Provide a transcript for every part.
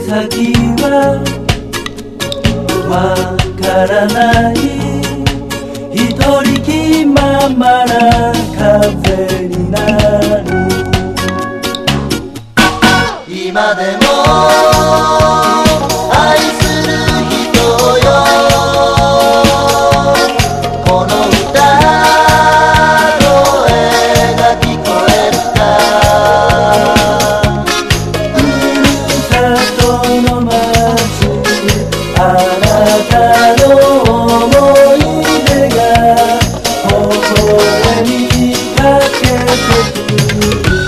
先はわからない、一人気ままな風になる。今でも愛する人よ、この歌声が聞こえるか。ふるさとの街、あなたの想い出が微笑みかけてくる。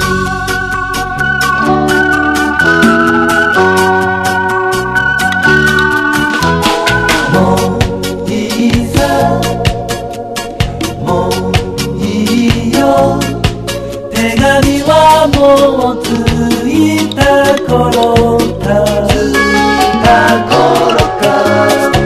手紙はもう着いた頃だ。